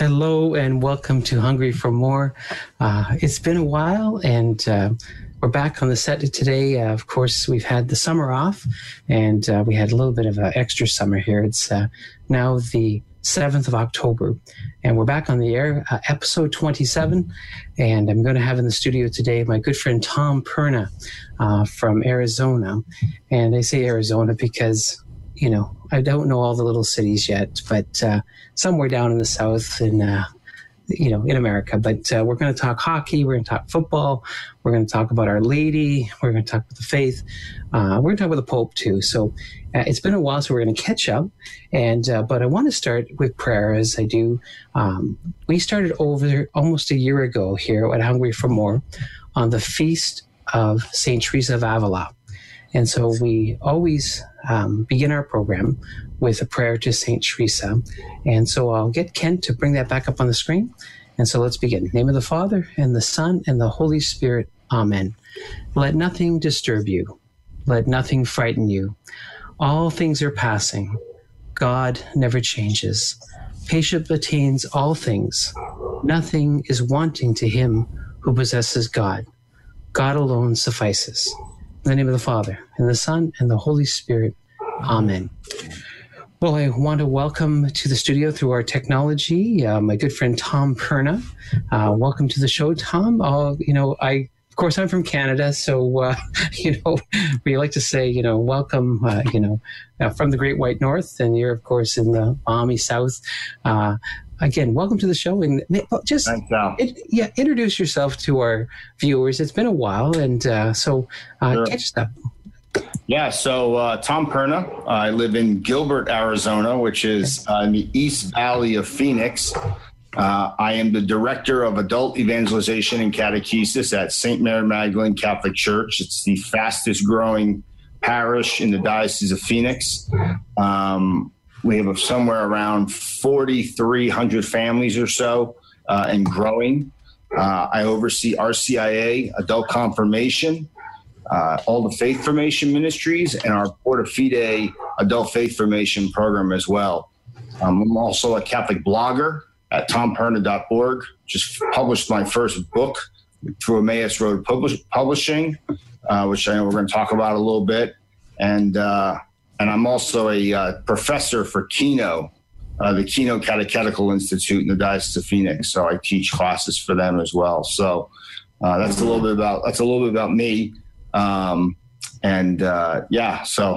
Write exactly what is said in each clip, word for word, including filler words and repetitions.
Hello and welcome to Hungry for More. Uh, it's been a while and uh, we're back on the set today. Uh, of course, we've had the summer off and uh, we had a little bit of an extra summer here. It's uh, now the seventh of October and we're back on the air, uh, episode twenty-seven. And I'm going to have in the studio today my good friend Tom Perna uh, from Arizona. And I say Arizona because, you know, I don't know all the little cities yet, but uh, somewhere down in the south in, uh, you know, in America. But uh, we're going to talk hockey. We're going to talk football. We're going to talk about Our Lady. We're going to talk about the faith. Uh, we're going to talk about the Pope too. So uh, it's been a while, so we're going to catch up. And uh, but I want to start with prayer, as I do. Um, we started over almost a year ago here at Hungry for More on the feast of Saint Teresa of Avila. And so we always um, begin our program with a prayer to Saint Teresa. And so I'll get Kent to bring that back up on the screen. And so let's begin. In the name of the Father, and the Son, and the Holy Spirit. Amen. Let nothing disturb you. Let nothing frighten you. All things are passing. God never changes. Patience attains all things. Nothing is wanting to him who possesses God. God alone suffices. In the name of the Father, and the Son, and the Holy Spirit. Amen. Well, I want to welcome to the studio through our technology, uh, my good friend Tom Perna. Uh, welcome to the show, Tom. Uh, you know, I, of course, I'm from Canada, so, uh, you know, we like to say, you know, welcome, uh, you know, uh, from the Great White North, and you're, of course, in the balmy South. Uh, Again, welcome to the show, and just Thanks, Al. it, yeah, introduce yourself to our viewers. It's been a while, and uh, so uh, Sure. catch stuff. Yeah, so uh, Tom Perna. Uh, I live in Gilbert, Arizona, which is uh, in the East Valley of Phoenix. Uh, I am the director of adult evangelization and catechesis at Saint Mary Magdalene Catholic Church. It's the fastest growing parish in the Diocese of Phoenix. Um, We have somewhere around forty-three hundred families or so uh, and growing. Uh, I oversee R C I A, adult confirmation, uh, all the faith formation ministries, and our Porta Fide adult faith formation program as well. Um, I'm also a Catholic blogger at tom perna dot org. Just published my first book through Emmaus Road Publish- Publishing, uh, which I know we're going to talk about a little bit. And uh, And I'm also a uh, professor for Keno, uh, the Keno Catechetical Institute in the Diocese of Phoenix. So I teach classes for them as well. So uh, that's a little bit about that's a little bit about me. Um, and uh, yeah, so.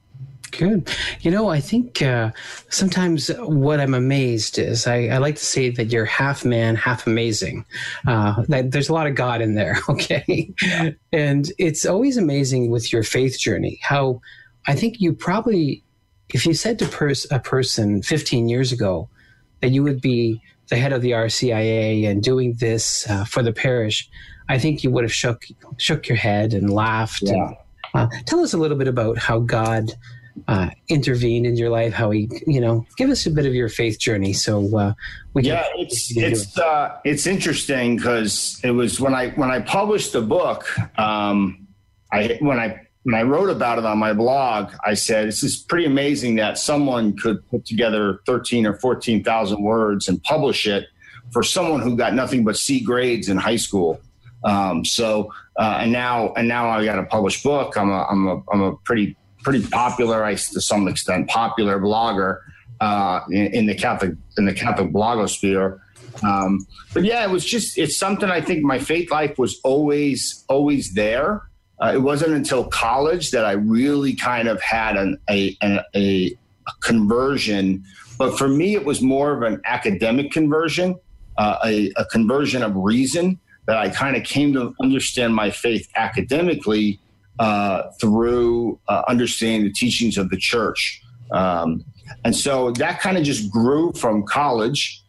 Good. You know, I think uh, sometimes what I'm amazed is I, I like to say that you're half man, half amazing. Uh, that there's a lot of God in there. Okay. Yeah. And it's always amazing with your faith journey, how I think you probably, if you said to pers- a person fifteen years ago that you would be the head of the R C I A and doing this uh, for the parish, I think you would have shook shook your head and laughed. Yeah. And, uh, tell us a little bit about how God uh, intervened in your life, how he, you know, give us a bit of your faith journey. So uh, we yeah, can, it's we can it's uh, it's interesting because it was when I when I published the book, um, I when I. When I wrote about it on my blog, I said, this is pretty amazing that someone could put together thirteen or fourteen thousand words and publish it for someone who got nothing but C grades in high school. Um, so, uh, and now, and now I got a published book. I'm a, I'm a, I'm a pretty, pretty popular, I, to some extent, popular blogger, uh, in, in the Catholic, in the Catholic blogosphere. Um, but yeah, it was just, it's something I think my faith life was always, always there. Uh, it wasn't until college that I really kind of had an, a, a, a conversion. But for me, it was more of an academic conversion, uh, a, a conversion of reason, that I kind of came to understand my faith academically uh, through uh, understanding the teachings of the church. Um, and so that kind of just grew from college.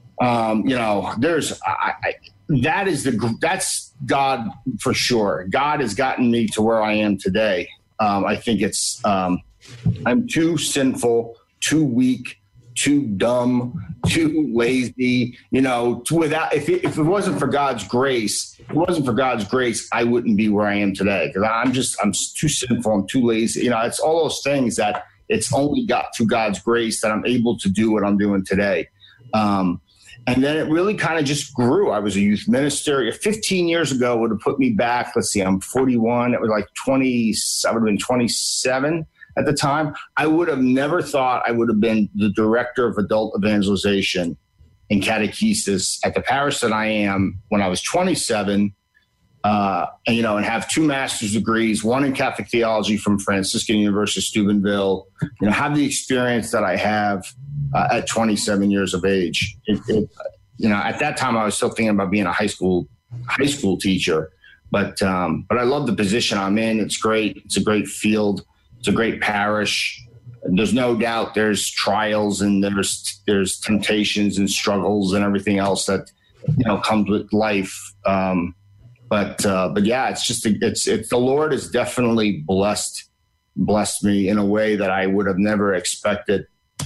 Um, you know, there's I, I, that is the that's God for sure. God has gotten me to where I am today. Um, I think it's um, I'm too sinful, too weak, too dumb, too lazy. You know, to, without if it, if it wasn't for God's grace, if it wasn't for God's grace, I wouldn't be where I am today, because I'm just I'm too sinful, I'm too lazy. You know, it's all those things that it's only got through God's grace that I'm able to do what I'm doing today. Um, And then it really kind of just grew. I was a youth minister. fifteen years ago would have put me back. Let's see, I'm forty-one. It was like twenty, I would have been twenty-seven at the time. I would have never thought I would have been the director of adult evangelization and catechesis at the parish that I am when I was twenty-seven. Uh, and, you know, and have two master's degrees, one in Catholic theology from Franciscan University of Steubenville, you know, have the experience that I have uh, at twenty-seven years of age. It, it, you know, at that time I was still thinking about being a high school, high school teacher, but, um, but I love the position I'm in. It's great. It's a great field. It's a great parish. There's no doubt there's trials and there's, there's temptations and struggles and everything else that, you know, comes with life. Um, But uh, but yeah, it's just it's it's the Lord has definitely blessed blessed me in a way that I would have never expected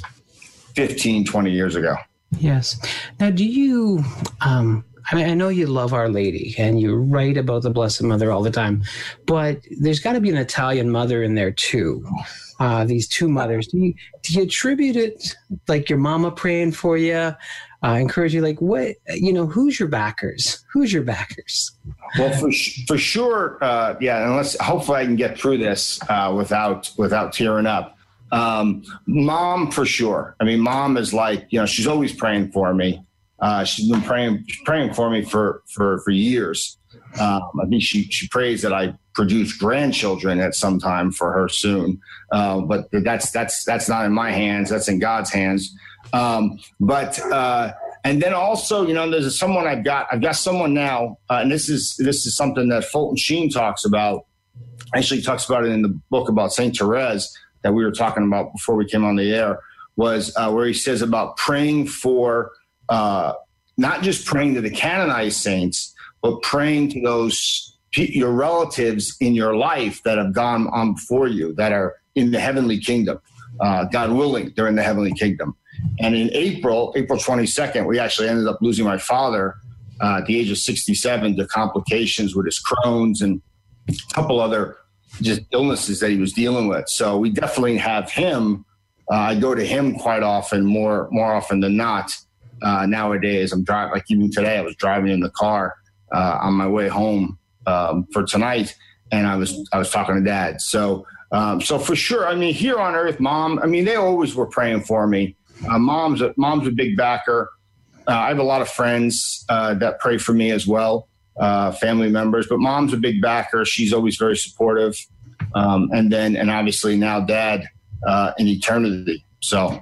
fifteen, twenty years ago. Yes. Now, do you? Um, I mean, I know you love Our Lady and you write about the Blessed Mother all the time, but there's got to be an Italian mother in there too. Uh, these two mothers. Do you do you attribute it like your mama praying for you? Uh, encourage you, like what, you know, who's your backers? Who's your backers? Well, for for sure, uh, yeah. Unless hopefully I can get through this uh, without without tearing up. Um, mom, for sure. I mean, mom is like, you know, she's always praying for me. Uh, she's been praying praying for me for for for years. Um, I think she she prays that I produce grandchildren at some time for her soon. Uh, but that's that's that's not in my hands. That's in God's hands. Um, but, uh, and then also, you know, there's someone I've got, I've got someone now, uh, and this is, this is something that Fulton Sheen talks about. Actually talks about it in the book about Saint Therese that we were talking about before we came on the air, was, uh, where he says about praying for, uh, not just praying to the canonized saints, but praying to those, your relatives in your life that have gone on before you, that are in the heavenly kingdom. Uh, God willing, they're in the heavenly kingdom. And in April, April twenty-second, we actually ended up losing my father uh, at the age of sixty-seven to complications with his Crohn's and a couple other just illnesses that he was dealing with. So we definitely have him. Uh, I go to him quite often, more more often than not uh, nowadays. I'm driving, like even today, I was driving in the car uh, on my way home um, for tonight, and I was I was talking to Dad. So um, so for sure, I mean, here on earth, Mom, I mean, they always were praying for me. Uh, mom's a, mom's a big backer. Uh, I have a lot of friends uh, that pray for me as well, uh, family members. But mom's a big backer. She's always very supportive. Um, and then, and obviously now Dad uh, in eternity. So,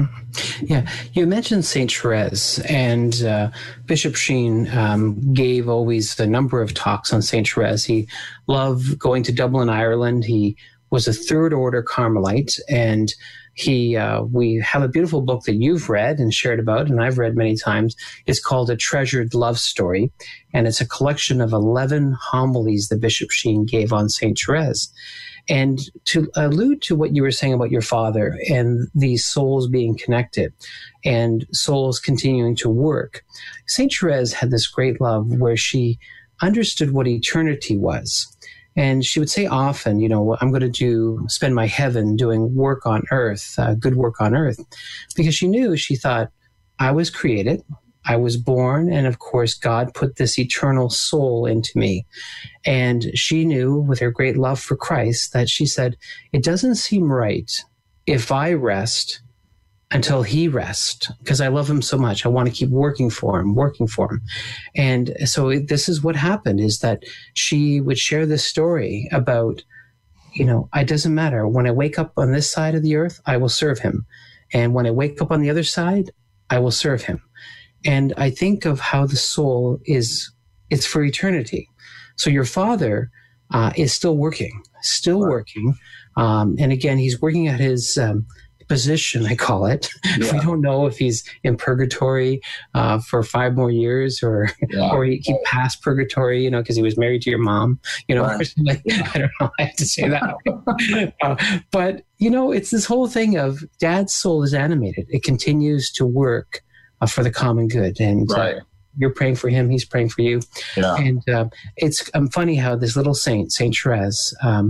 yeah, you mentioned Saint Therese, and uh, Bishop Sheen um, gave always a number of talks on Saint Therese. He loved going to Dublin, Ireland. He was a third order Carmelite, and He, uh, we have a beautiful book that you've read and shared about, and I've read many times. It's called A Treasured Love Story, and it's a collection of eleven homilies that Bishop Sheen gave on Saint Therese. And to allude to what you were saying about your father and these souls being connected and souls continuing to work, Saint Therese had this great love where she understood what eternity was. And she would say often, you know, I'm going to do, spend my heaven doing work on earth, uh, good work on earth, because she knew, she thought, I was created, I was born, and of course, God put this eternal soul into me. And she knew, with her great love for Christ, that she said, it doesn't seem right if I rest until he rests, because I love him so much. I want to keep working for him, working for him. And so it, this is what happened, is that she would share this story about, you know, it doesn't matter. When I wake up on this side of the earth, I will serve him. And when I wake up on the other side, I will serve him. And I think of how the soul is, it's for eternity. So your father uh, is still working, still right. working. Um, and again, he's working at his um, position, I call it. Yeah. We don't know if he's in purgatory uh, for five more years, or yeah. or he, he passed purgatory, you know, because he was married to your mom, you know. Right. Like, I don't know, I have to say that. uh, but, you know, it's this whole thing of Dad's soul is animated. It continues to work uh, for the common good. And right. uh, you're praying for him, he's praying for you. Yeah. And uh, it's um, funny how this little saint, Saint Therese, um,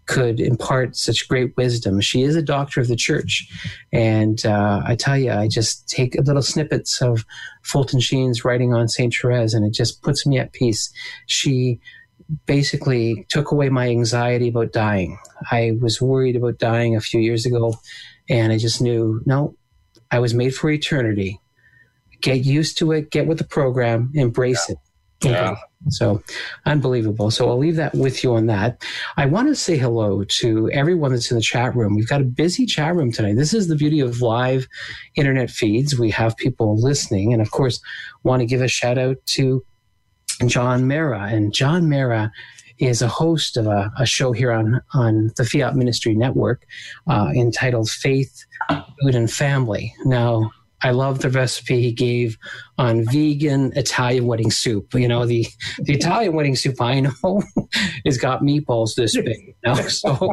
could impart such great wisdom. She is a doctor of the church. And uh, I tell you, I just take little snippets of Fulton Sheen's writing on Saint Therese, and it just puts me at peace. She basically took away my anxiety about dying. I was worried about dying a few years ago, and I just knew, no, I was made for eternity. Get used to it, get with the program, embrace yeah. it. Yeah. So unbelievable. So I'll leave that with you on that. I want to say hello to everyone that's in the chat room. We've got a busy chat room tonight. This is the beauty of live internet feeds. We have people listening, and of course, want to give a shout out to John Mara. And John Mara is a host of a, a show here on, on the Fiat Ministry Network uh, entitled Faith, Food, and Family. Now, I love the recipe he gave on vegan Italian wedding soup. You know, the, the Italian wedding soup I know has got meatballs this big. You know? So,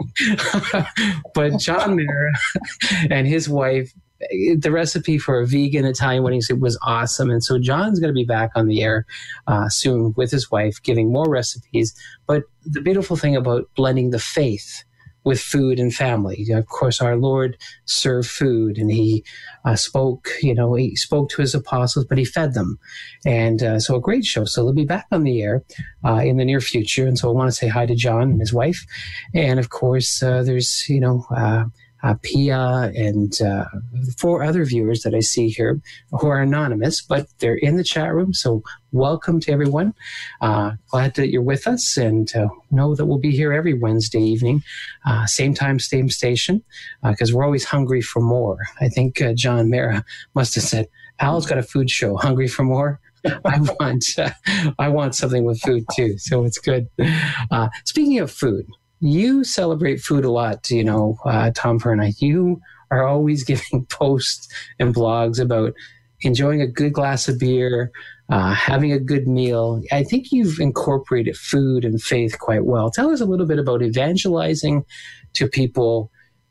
but John Mara and his wife, the recipe for a vegan Italian wedding soup was awesome. And so John's going to be back on the air uh, soon with his wife, giving more recipes. But the beautiful thing about blending the faith with food and family. Of course, our Lord served food, and he uh, spoke, you know, he spoke to his apostles, but he fed them. And uh, so a great show. So they'll be back on the air uh, in the near future. And so I want to say hi to John and his wife. And of course, uh, there's, you know, uh, Uh, Pia and uh, four other viewers that I see here who are anonymous, but they're in the chat room. So welcome to everyone. Uh, glad that you're with us, and uh, know that we'll be here every Wednesday evening, uh, same time, same station, because uh, we're always hungry for more. I think uh, John Mara must have said, Al's got a food show, hungry for more. I want, uh, I want something with food too. So it's good. Uh, speaking of food, you celebrate food a lot, you know, uh, Tom Perna. You are always giving posts and blogs about enjoying a good glass of beer, uh, having a good meal. I think you've incorporated food and faith quite well. Tell us a little bit about evangelizing to people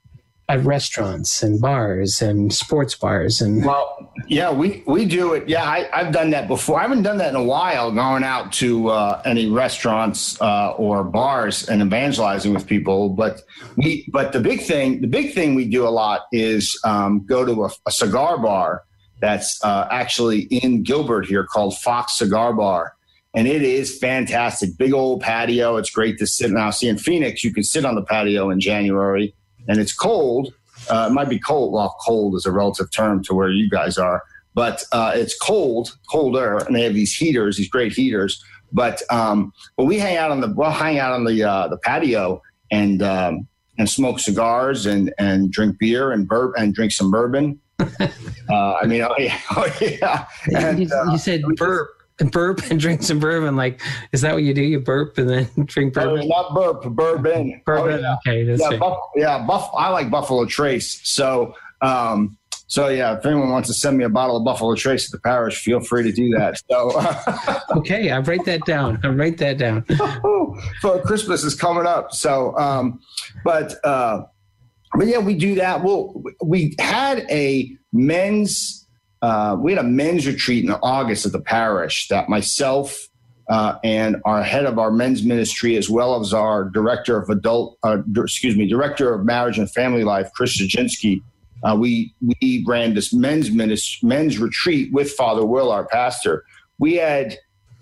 at restaurants and bars and sports bars. And well, yeah, we, we do it. Yeah, I, I've done that before. I haven't done that in a while, going out to uh, any restaurants uh, or bars and evangelizing with people. But we, but the big thing, the big thing we do a lot is um, go to a, a cigar bar that's uh, actually in Gilbert here called Fox Cigar Bar. And it is fantastic. Big old patio. It's great to sit. Now, see, in Phoenix, you can sit on the patio in January. And it's cold. Uh, it might be cold. Well, cold is a relative term to where you guys are. But uh, it's cold, colder, and they have these heaters, these great heaters. But um, but we hang out on the we'll hang out on the uh, the patio and um, and smoke cigars and, and drink beer and burp and drink some bourbon. uh, I mean, oh yeah, oh yeah. And, you, you said uh, burp. And burp and drink some bourbon. Like, is that what you do? You burp and then drink bourbon? No, not burp, bourbon. Bourbon. Oh, yeah. Okay, that's yeah, right. buff, yeah. Buff. I like Buffalo Trace. So, um, so yeah. If anyone wants to send me a bottle of Buffalo Trace at the parish, feel free to do that. So, okay, I write that down. I write that down. So Christmas is coming up. So, um, but uh, but yeah, we do that. Well, we had a men's. Uh, we had a men's retreat in August at the parish that myself uh, and our head of our men's ministry, as well as our director of adult, uh, excuse me, director of marriage and family life, Chris Zaginski, uh, we we ran this men's ministry, men's retreat with Father Will, our pastor. We had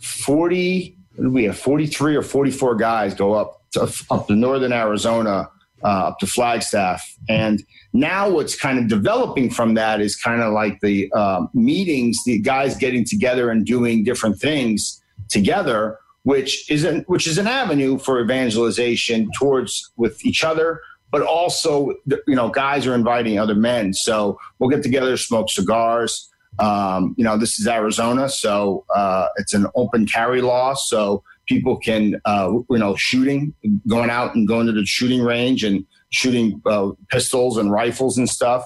forty, we had forty-three or forty-four guys go up to, up to northern Arizona, uh, up to Flagstaff, and now what's kind of developing from that is kind of like the uh, meetings, the guys getting together and doing different things together, which is an, which is an avenue for evangelization towards with each other, but also, you know, guys are inviting other men. So we'll get together, smoke cigars. Um, you know, this is Arizona, so uh, it's an open carry law. So people can, uh, you know, shooting, going out and going to the shooting range and shooting uh, pistols and rifles and stuff,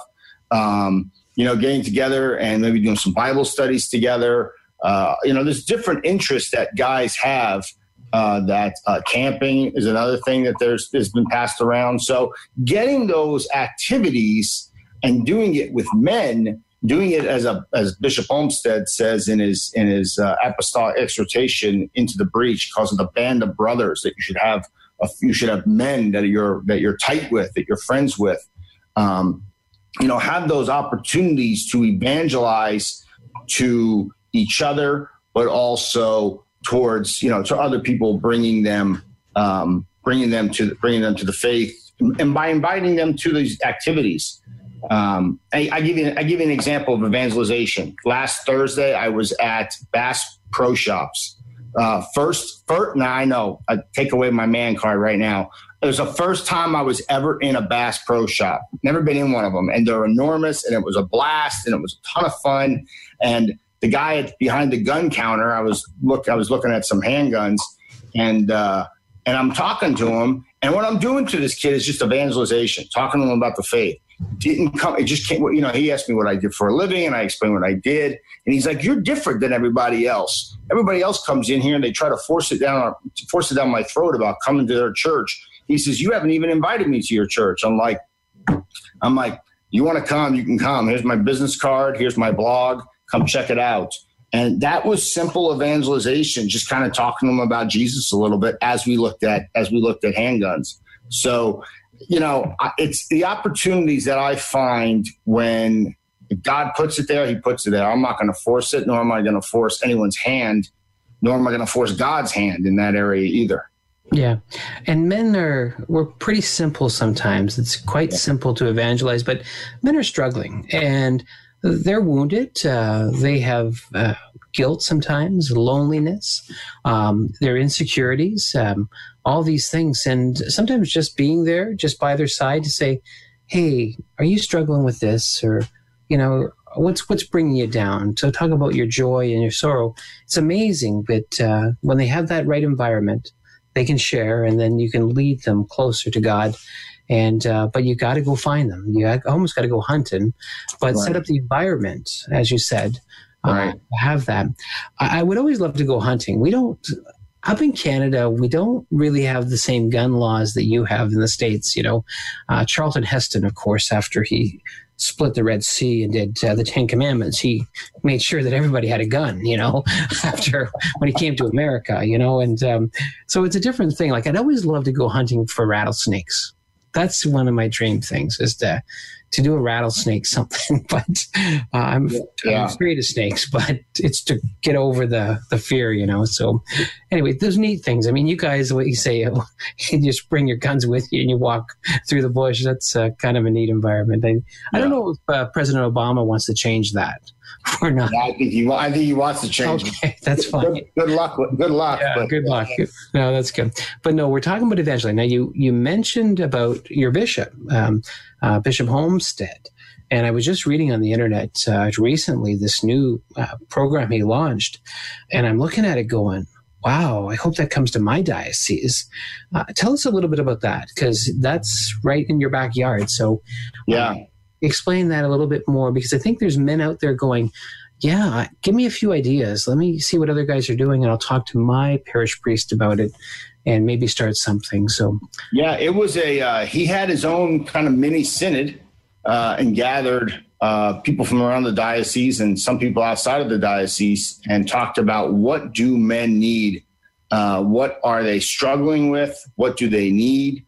um, you know, getting together and maybe doing some Bible studies together. Uh, you know, there's different interests that guys have uh, that uh, camping is another thing that there's has been passed around. So getting those activities and doing it with men, doing it as a as Bishop Olmsted says in his in his uh, apostolic exhortation, Into the Breach, calls it a band of brothers that you should have a, you should have men that you're that you're tight with, that you're friends with. Um, you know, have those opportunities to evangelize to each other, but also towards, you know, to other people, bringing them, um, bringing them to, bringing them to the faith, and by inviting them to these activities. Um, I, I give you, I give you an example of evangelization. Last Thursday, I was at Bass Pro Shops. Uh, first, first, now I know, I take away my man card right now. It was the first time I was ever in a Bass Pro Shop. Never been in one of them. And they're enormous, and it was a blast, and it was a ton of fun. And the guy at, behind the gun counter, I was look, I was looking at some handguns, and uh, and I'm talking to him. And what I'm doing to this kid is just evangelization, talking to him about the faith. Didn't come. It just came. You know, he asked me what I did for a living, and I explained what I did. And he's like, "You're different than everybody else. Everybody else comes in here and they try to force it down, force it down my throat about coming to their church." He says, "You haven't even invited me to your church." I'm like, I'm like, "You want to come? You can come. Here's my business card. Here's my blog. Come check it out." And that was simple evangelization, just kind of talking to them about Jesus a little bit as we looked at as we looked at handguns. So, you know, it's the opportunities that I find when God puts it there, he puts it there. I'm not going to force it, nor am I going to force anyone's hand, nor am I going to force God's hand in that area either. Yeah. And men are, we're pretty simple sometimes. It's quite yeah. simple to evangelize, but men are struggling and they're wounded. Uh, they have uh, guilt sometimes, loneliness, um, their insecurities, um, all these things. And sometimes just being there, just by their side to say, "Hey, are you struggling with this?" Or, you know, what's what's bringing you down? So talk about your joy and your sorrow. It's amazing, but uh, when they have that right environment, they can share, and then you can lead them closer to God. And uh, but you got to go find them. You almost got to go hunting, but right. set up the environment, as you said. Right. Uh, have that. I, I would always love to go hunting. We don't. Up in Canada, we don't really have the same gun laws that you have in the States. You know, uh, Charlton Heston, of course, after he split the Red Sea and did uh, the Ten Commandments, he made sure that everybody had a gun, you know, after when he came to America, you know, and um, so it's a different thing. Like, I'd always love to go hunting for rattlesnakes. That's one of my dream things, is to to do a rattlesnake something. But uh, I'm, yeah. I'm afraid of snakes, but it's to get over the, the fear, you know. So anyway, those neat things. I mean, you guys, what you say, you just bring your guns with you and you walk through the bush. That's uh, kind of a neat environment. I, yeah. I don't know if uh, President Obama wants to change that or not. Yeah, I think he, I think he wants to change okay, it. that's fine. Good, good luck. Good luck. Yeah, but, good luck. No, that's good. But no, we're talking about evangelism. Now, you, you mentioned about your bishop, um, uh, Bishop Homestead. And I was just reading on the internet uh, recently this new uh, program he launched. And I'm looking at it going, wow, I hope that comes to my diocese. Uh, tell us a little bit about that, because that's right in your backyard. So yeah. Uh, explain that a little bit more, because I think there's men out there going, yeah, give me a few ideas. Let me see what other guys are doing, and I'll talk to my parish priest about it and maybe start something. So, yeah, it was a, uh, he had his own kind of mini synod uh, and gathered uh, people from around the diocese and some people outside of the diocese and talked about, what do men need? Uh, what are they struggling with? What do they need?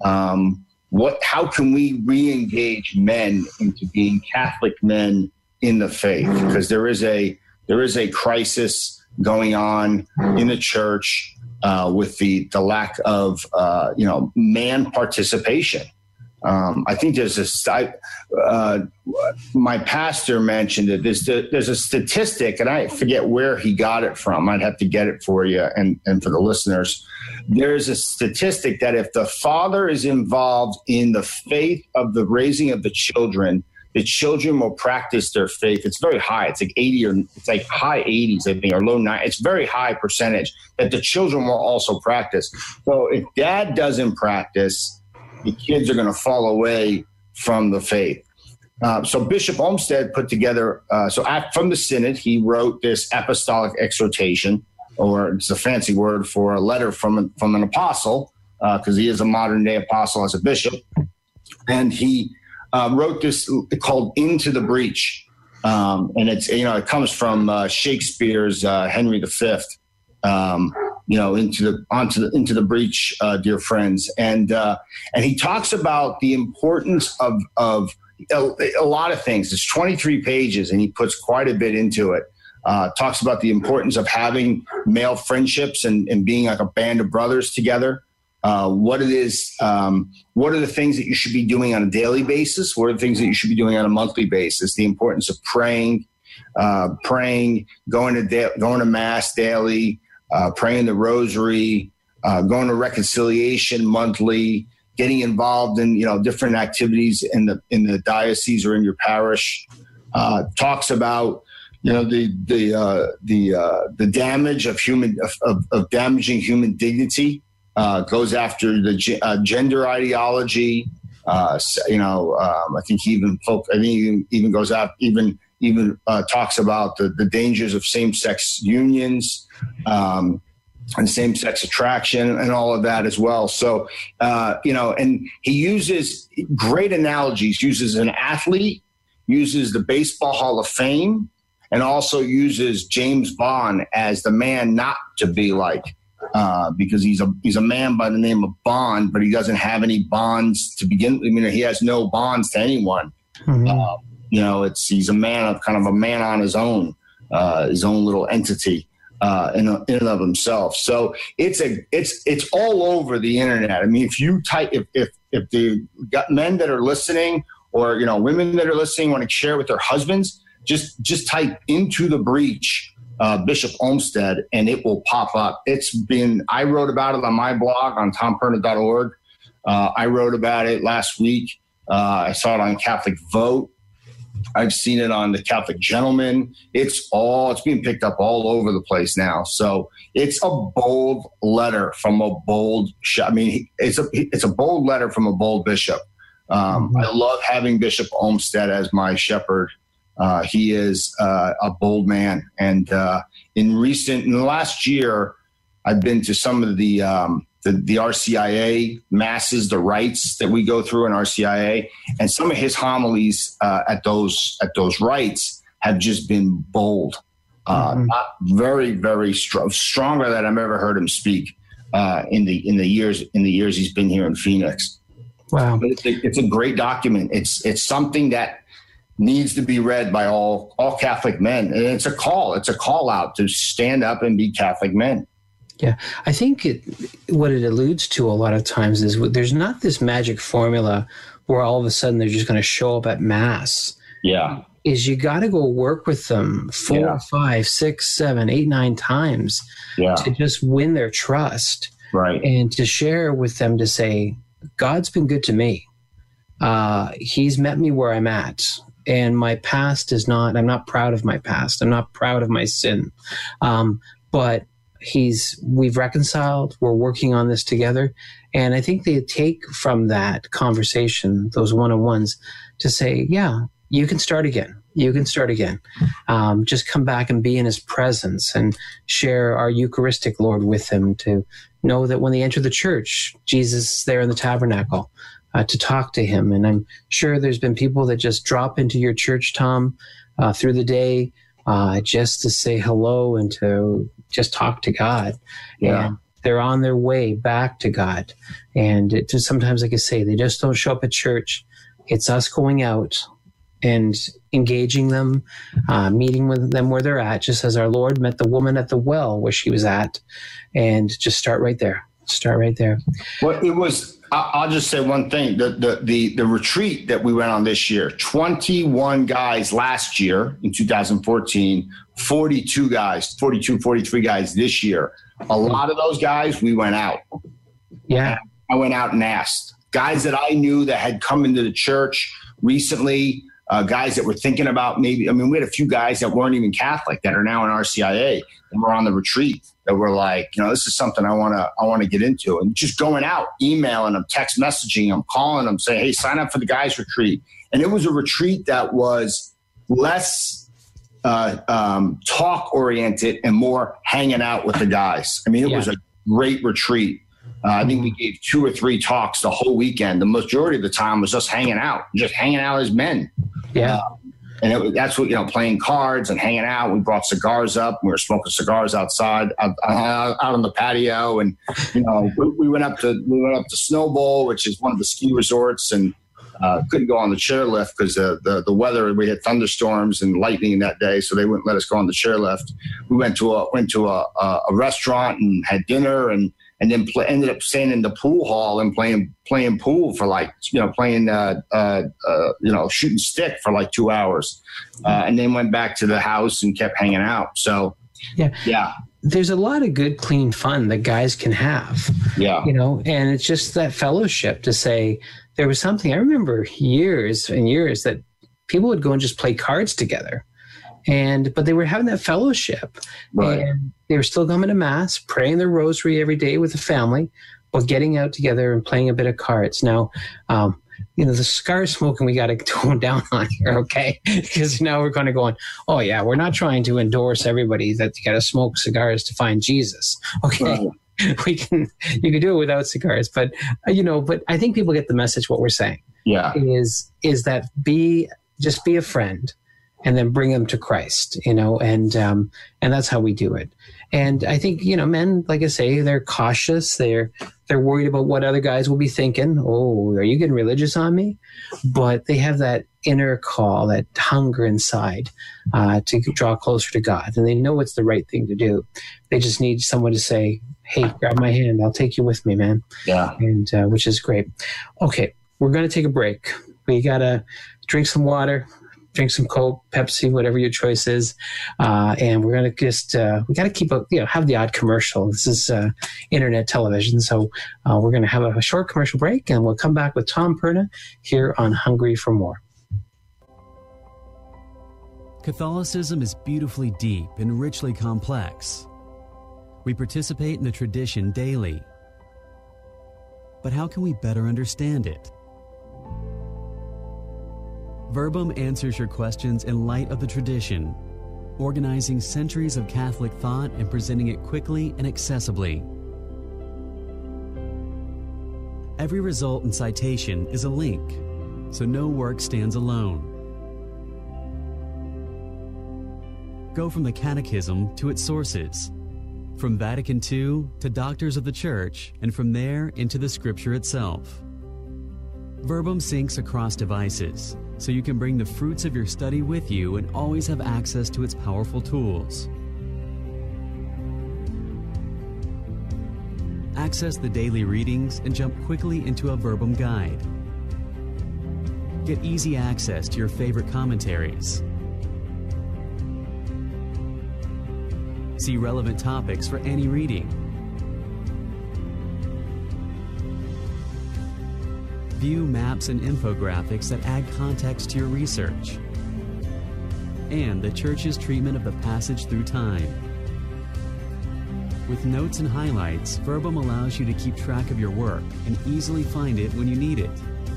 Um, What? How can we re-engage men into being Catholic men in the faith? Because there is a there is a crisis going on in the church uh, with the the lack of uh, you know man participation. Um, I think there's a I, uh, my pastor mentioned it. There's there's a statistic, and I forget where he got it from. I'd have to get it for you and and for the listeners. There's a statistic that if the father is involved in the faith of the raising of the children, the children will practice their faith. It's very high. It's like eighty or it's like high eighties, I think, or low nine. It's very high percentage that the children will also practice. So if dad doesn't practice, the kids are going to fall away from the faith. Uh, so Bishop Olmsted put together, uh, so at, from the synod, he wrote this apostolic exhortation, or it's a fancy word for a letter from, from an apostle, because uh, he is a modern day apostle as a bishop. And he uh, wrote this called Into the Breach. Um, and it's, you know, it comes from uh, Shakespeare's uh, Henry the Fifth. Um, you know, into the onto the into the breach, uh, dear friends. And uh, and he talks about the importance of of a, a lot of things. It's twenty-three pages, and he puts quite a bit into it. Uh, talks about the importance of having male friendships and, and being like a band of brothers together. Uh, what it is, um, what are the things that you should be doing on a daily basis? What are the things that you should be doing on a monthly basis? The importance of praying, uh, praying, going to da- going to mass daily, uh, praying the rosary, uh, going to reconciliation monthly, getting involved in you know different activities in the in the diocese or in your parish. Uh, talks about you know the the uh, the uh, the damage of human of, of, of damaging human dignity. Uh, goes after the g- uh, gender ideology. Uh, you know, um, I think he even folk, I think he even goes out even even uh, talks about the, the dangers of same-sex unions um, and same-sex attraction and all of that as well. So uh, you know, and he uses great analogies. Uses an athlete, uses the Baseball Hall of Fame, and also uses James Bond as the man not to be like. Uh, because he's a he's a man by the name of Bond, but he doesn't have any bonds to begin with. I mean, he has no bonds to anyone. Mm-hmm. Uh, you know, it's he's a man of kind of a man on his own, uh, his own little entity uh, in, in and of himself. So it's a it's it's all over the internet. I mean, if you type if if if the got men that are listening or you know women that are listening want to share with their husbands, just just type Into the Breach. Uh, Bishop Olmsted, and it will pop up. It's been, I wrote about it on my blog on tom perna dot org. Uh, I wrote about it last week. Uh, I saw it on Catholic Vote. I've seen it on the Catholic Gentleman. It's all, it's being picked up all over the place now. So it's a bold letter from a bold, I mean, it's a, it's a bold letter from a bold bishop. Um, mm-hmm. I love having Bishop Olmsted as my shepherd. Uh, he is uh, a bold man. And uh, in recent, in the last year, I've been to some of the, um, the the R C I A masses, the rites that we go through in R C I A, and some of his homilies uh, at those at those rites have just been bold, uh, mm-hmm. not very very str- stronger than I've ever heard him speak uh, in the in the years in the years he's been here in Phoenix. Wow, but it's a, it's a great document. It's it's something that needs to be read by all all Catholic men. And it's a call. It's a call out to stand up and be Catholic men. Yeah, I think it, what it alludes to a lot of times is there's not this magic formula where all of a sudden they're just going to show up at Mass. Yeah. Is you got to go work with them four, yeah. five, six, seven, eight, nine times yeah. to just win their trust. Right. And to share with them to say, God's been good to me. Uh, he's met me where I'm at. And my past is not, I'm not proud of my past. I'm not proud of my sin. Um, but he's, we've reconciled, we're working on this together. And I think they take from that conversation, those one-on-ones, to say, yeah, you can start again. You can start again. Um, just come back and be in his presence and share our Eucharistic Lord with him, to know that when they enter the church, Jesus is there in the tabernacle. Uh, to talk to him. And I'm sure there's been people that just drop into your church, Tom, uh, through the day, uh, just to say hello and to just talk to God. Yeah. And they're on their way back to God. And it just, sometimes, like I say, they just don't show up at church. It's us going out and engaging them, uh, meeting with them where they're at, just as our Lord met the woman at the well where she was at, and just start right there. Start right there. Well, it was, I'll just say one thing. The, the the the retreat that we went on this year, twenty-one guys last year in two thousand fourteen, forty-two guys, forty-two, forty-three guys this year. A lot of those guys, we went out. Yeah. I went out and asked. Guys that I knew that had come into the church recently, uh, guys that were thinking about maybe, I mean, we had a few guys that weren't even Catholic that are now in R C I A and were on the retreat. That were like, you know, this is something I want to, I want to get into, and just going out, emailing them, text messaging them, calling them, saying, hey, sign up for the guys retreat. And it was a retreat that was less uh, um, talk oriented and more hanging out with the guys. I mean, it yeah. was a great retreat. Uh, I think we gave two or three talks the whole weekend. The majority of the time was just hanging out, just hanging out as men. Yeah. Uh, And it, that's what, you know, playing cards and hanging out. We brought cigars up. We were smoking cigars outside, out, out on the patio. And, you know, we, we went up to, we went up to Snowbowl, which is one of the ski resorts, and uh, couldn't go on the chairlift because the, the, the weather, we had thunderstorms and lightning that day. So they wouldn't let us go on the chairlift. We went to a, went to a, a, a restaurant and had dinner, and, and then pl- ended up staying in the pool hall and playing playing pool for like, you know, playing, uh, uh, uh, you know, shooting stick for like two hours. Uh, and then went back to the house and kept hanging out. So, yeah. Yeah. There's a lot of good, clean fun that guys can have. Yeah. You know, and it's just that fellowship to say there was something. I remember years and years that people would go and just play cards together. And but they were having that fellowship, right. And they were still coming to mass, praying their rosary every day with the family, but getting out together and playing a bit of cards. Now, um, you know, the cigar smoking we got to tone down on here, okay? Because now we're going to go on. Oh yeah, we're not trying to endorse everybody that you got to smoke cigars to find Jesus, okay? Right. We can you can do it without cigars, but uh, you know, but I think people get the message. What we're saying, yeah, is is that be just be a friend. And then bring them to Christ, you know, and um, and that's how we do it. And I think, you know, men, like I say, they're cautious. They're they're worried about what other guys will be thinking. Oh, are you getting religious on me? But they have that inner call, that hunger inside uh, to draw closer to God, and they know it's the right thing to do. They just need someone to say, "Hey, grab my hand. I'll take you with me, man." Yeah, and uh, which is great. Okay, we're going to take a break. We gotta drink some water. Drink some Coke, Pepsi, whatever your choice is, uh, and we're gonna just uh, we got to keep a you know have the odd commercial. This is uh, internet television, so uh, we're gonna have a, a short commercial break, and we'll come back with Tom Perna here on Hungry for More. Catholicism is beautifully deep and richly complex. We participate in the tradition daily, but how can we better understand it? Verbum answers your questions in light of the tradition, organizing centuries of Catholic thought and presenting it quickly and accessibly. Every result and citation is a link, so no work stands alone. Go from the Catechism to its sources, from Vatican Two to Doctors of the Church, and from there into the Scripture itself. Verbum syncs across devices, so you can bring the fruits of your study with you and always have access to its powerful tools. Access the daily readings and jump quickly into a Verbum guide. Get easy access to your favorite commentaries. See relevant topics for any reading. View maps and infographics that add context to your research. And the Church's treatment of the passage through time. With notes and highlights, Verbum allows you to keep track of your work and easily find it when you need it.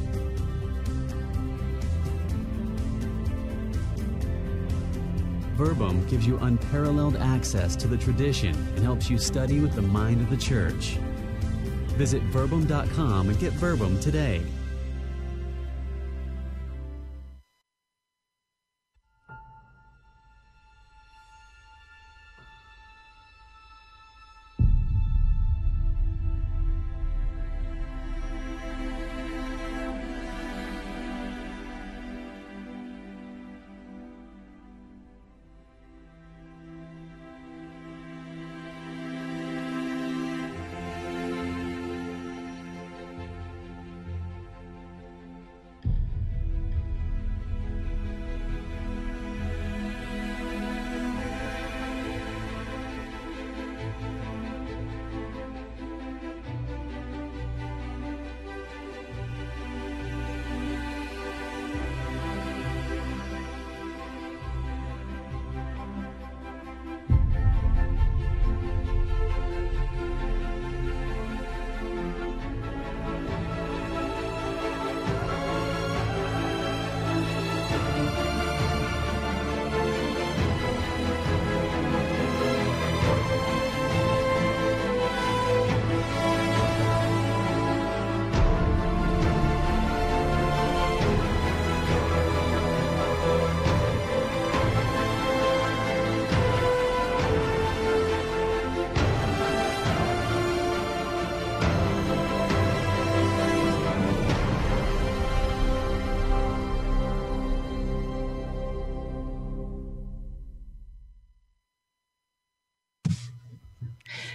Verbum gives you unparalleled access to the tradition and helps you study with the mind of the Church. Visit verbum dot com and get Verbum today.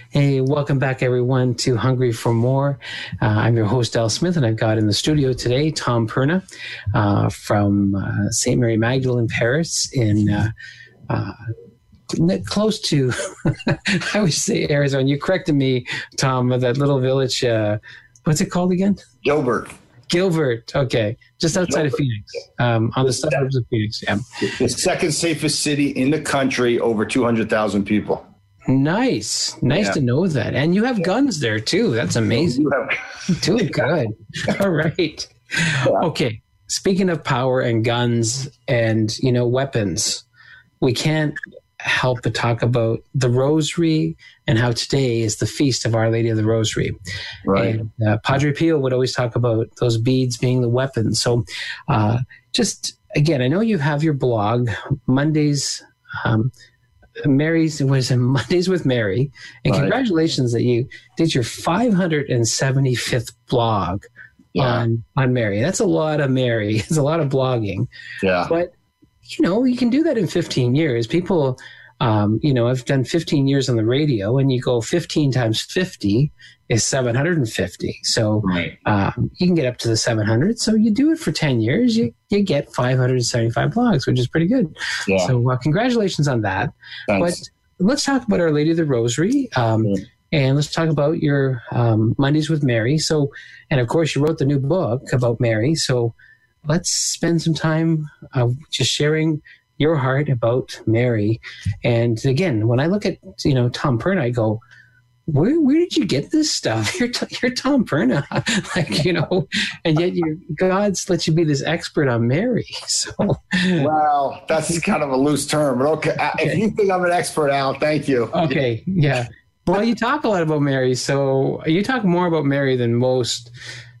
Hey, welcome back, everyone, to Hungry for More. Uh, I'm your host, Al Smith, and I've got in the studio today Tom Perna uh, from uh, Saint Mary Magdalene Parish in uh, uh, close to, I would say Arizona. You corrected me, Tom, that little village. Uh, what's it called again? Gilbert. Gilbert. Okay. Just outside Gilbert. of Phoenix, um, on the suburbs of Phoenix. Yeah. The second safest city in the country, over two hundred thousand people. Nice. Nice Yeah. to know that. And you have guns there, too. That's amazing. Doing good. All right. Okay. Speaking of power and guns and, you know, weapons, we can't help but talk about the Rosary and how today is the feast of Our Lady of the Rosary. Right. And uh, Padre Pio would always talk about those beads being the weapon. So uh, just, again, I know you have your blog, Mondays, um, Mary's, was it Mondays with Mary? And Right. congratulations that you did your five hundred seventy-fifth blog Yeah. on, on Mary. That's a lot of Mary. It's a lot of blogging. Yeah. But, you know, you can do that in fifteen years. People, um, you know, I've done fifteen years on the radio, and you go fifteen times fifty is seven hundred fifty. So Right. um, you can get up to the seven hundred. So you do it for ten years, you, you get five hundred seventy-five blogs, which is pretty good. Yeah. So uh, congratulations on that. Thanks. But let's talk about Our Lady of the Rosary. Um, Yeah. And let's talk about your um, Mondays with Mary. So, and of course, you wrote the new book about Mary. So let's spend some time uh, just sharing your heart about Mary. And again, when I look at, you know, Tom Perna, I go, where where did you get this stuff? You're, t- you're Tom Perna, like, you know, and yet you God's let you be this expert on Mary. So, Well, that's kind of a loose term, but okay. Uh, If you think I'm an expert, Al, thank you. okay, yeah. Well, you talk a lot about Mary, so you talk more about Mary than most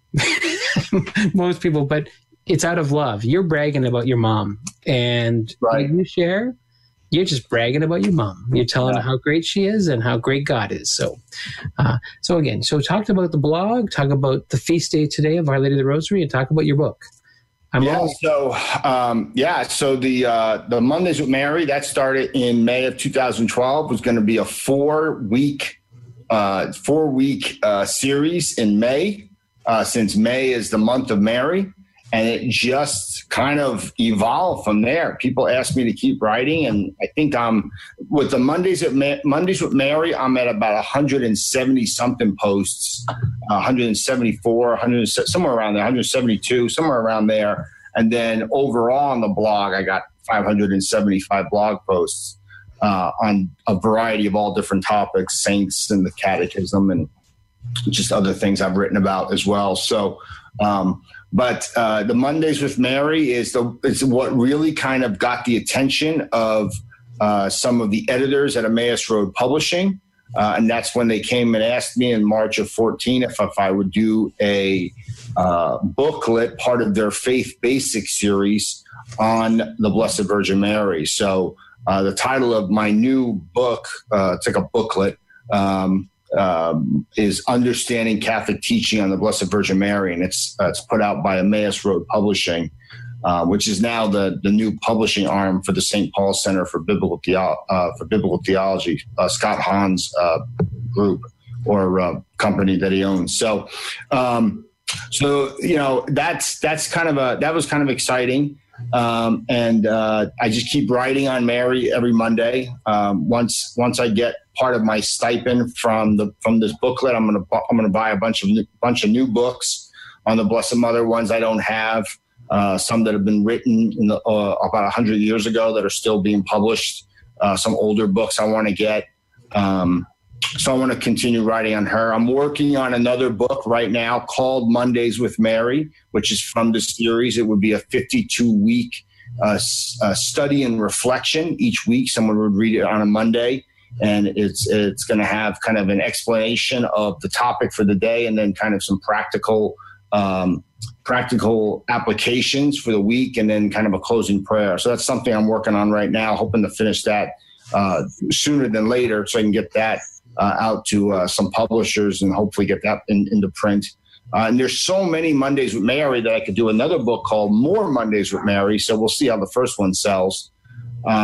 most people, but it's out of love. You're bragging about your mom, and Right. when you share, you're just bragging about your mom. You're telling Yeah. her how great she is and how great God is. So, uh, so again, so talk about the blog, talk about the feast day today of Our Lady of the Rosary, and talk about your book. I'm Yeah. all- So, um, yeah. So the uh, the Mondays with Mary that started in May of two thousand twelve was going to be a four week uh, four week uh, series in May, uh, since May is the month of Mary, and it just kind of evolved from there. People asked me to keep writing, and I think I'm with the Mondays at Ma- Mondays with Mary. I'm at about one hundred seventy something posts, uh, one hundred seventy-four, one hundred somewhere around there, one hundred seventy-two, somewhere around there. And then overall on the blog, I got five hundred seventy-five blog posts uh, on a variety of all different topics, saints and the catechism, and just other things I've written about as well. So. Um, But uh, the Mondays with Mary is the is what really kind of got the attention of uh, some of the editors at Emmaus Road Publishing, uh, and that's when they came and asked me in March of fourteen if, if I would do a uh, booklet, part of their Faith Basics series on the Blessed Virgin Mary. So uh, the title of my new book, uh, it's like a booklet. Um, Um, is Understanding Catholic Teaching on the Blessed Virgin Mary, and it's uh, it's put out by Emmaus Road Publishing, uh, which is now the the new publishing arm for the Saint Paul Center for Biblical Theo- uh, for Biblical Theology, uh, Scott Hahn's uh, group or uh, company that he owns. So, um, so you know that's that's kind of a that was kind of exciting. Um, and uh, I just keep writing on Mary every Monday. Um, once once I get part of my stipend from the from this booklet, I'm gonna I'm gonna buy a bunch of new, bunch of new books on the Blessed Mother, ones I don't have, uh, some that have been written in the, uh, about a hundred years ago that are still being published. Uh, some older books I want to get. Um, so I want to continue writing on her. I'm working on another book right now called Mondays with Mary, which is from the series. It would be a fifty-two week uh, uh, study and reflection each week. Someone would read it on a Monday, and it's it's going to have kind of an explanation of the topic for the day, and then kind of some practical um, practical applications for the week, and then kind of a closing prayer. So that's something I'm working on right now, hoping to finish that uh, sooner than later, so I can get that Uh, out to uh, some publishers and hopefully get that in, into print. Uh, and there's so many Mondays with Mary that I could do another book called More Mondays with Mary. So we'll see how the first one sells. Um,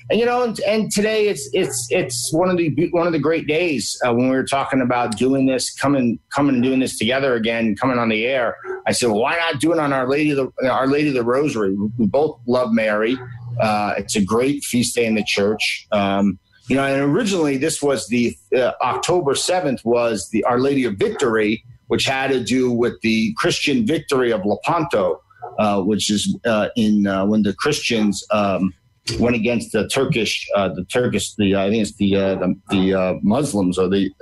and you know, and, and today it's it's it's one of the one of the great days uh, when we were talking about doing this, coming coming and doing this together again, coming on the air. I said, well, why not do it on Our Lady of the Our Lady of the Rosary? We both love Mary. Uh, it's a great feast day in the church. Um, you know, and originally this was the uh, October seventh was the Our Lady of Victory, which had to do with the Christian victory of Lepanto, uh, which is uh, in uh, when the Christians um, went against the Turkish, uh, the Turkish, the I think it's the uh, the, the uh, Muslims or the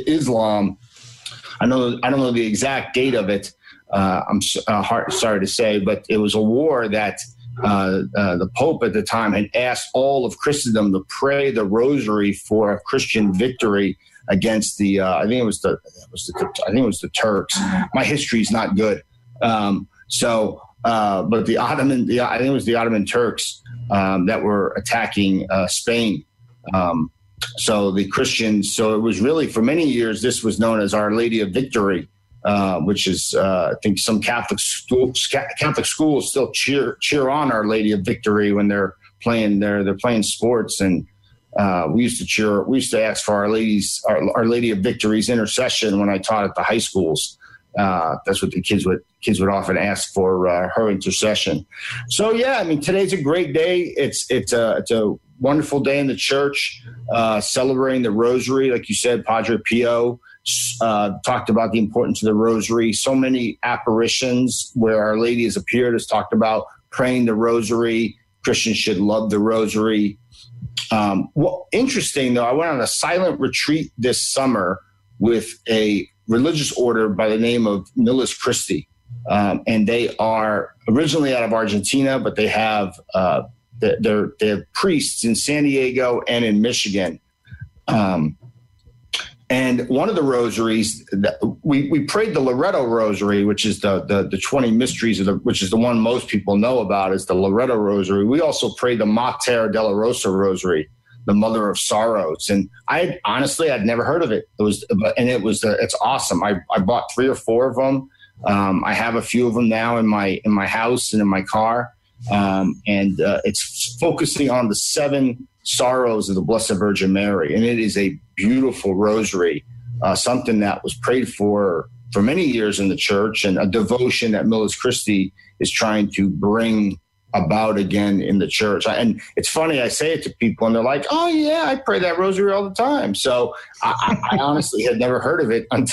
Islam. I know I don't know the exact date of it. Uh, I'm uh, hard, sorry to say, but it was a war that. Uh, uh, the Pope at the time had asked all of Christendom to pray the Rosary for a Christian victory against the. Uh, I think it was the. It was the I think it was the Turks. My history is not good. Um, so, uh, but the Ottoman. The, I think it was the Ottoman Turks um, that were attacking uh, Spain. Um, so the Christians. So it was really for many years. This was known as Our Lady of Victory. Uh, which is, uh, I think, some Catholic schools. Catholic schools still cheer cheer on Our Lady of Victory when they're playing their they're playing sports, and uh, we used to cheer. We used to ask for Our Lady's Our, Our Lady of Victory's intercession when I taught at the high schools. Uh, that's what the kids would kids would often ask for uh, her intercession. So yeah, I mean, today's a great day. It's it's a it's a wonderful day in the church, uh, celebrating the Rosary, like you said, Padre Pio. Uh, talked about the importance of the Rosary. So many apparitions where Our Lady has appeared has talked about praying the Rosary. Christians should love the Rosary. Um, well, interesting, though, I went on a silent retreat this summer with a religious order by the name of Millis Christi. Um, and they are originally out of Argentina, but they have, uh, they're, they have priests in San Diego and in Michigan. Um, And one of the rosaries, we, we prayed the Loretto Rosary, which is the, the, the twenty mysteries, of the, which is the one most people know about, is the Loretto Rosary. We also prayed the Mater Dolorosa Rosary, the Mother of Sorrows. And I had, honestly, I'd never heard of it. It was, and it was, uh, it's awesome. I, I bought three or four of them. Um, I have a few of them now in my in my house and in my car. Um, and uh, it's focusing on the seven sorrows of the Blessed Virgin Mary. And it is a beautiful rosary, uh, something that was prayed for for many years in the church, and a devotion that Millis Christi is trying to bring about again in the church. And it's funny, I say it to people and they're like, oh yeah, I pray that rosary all the time. So I, I honestly had never heard of it until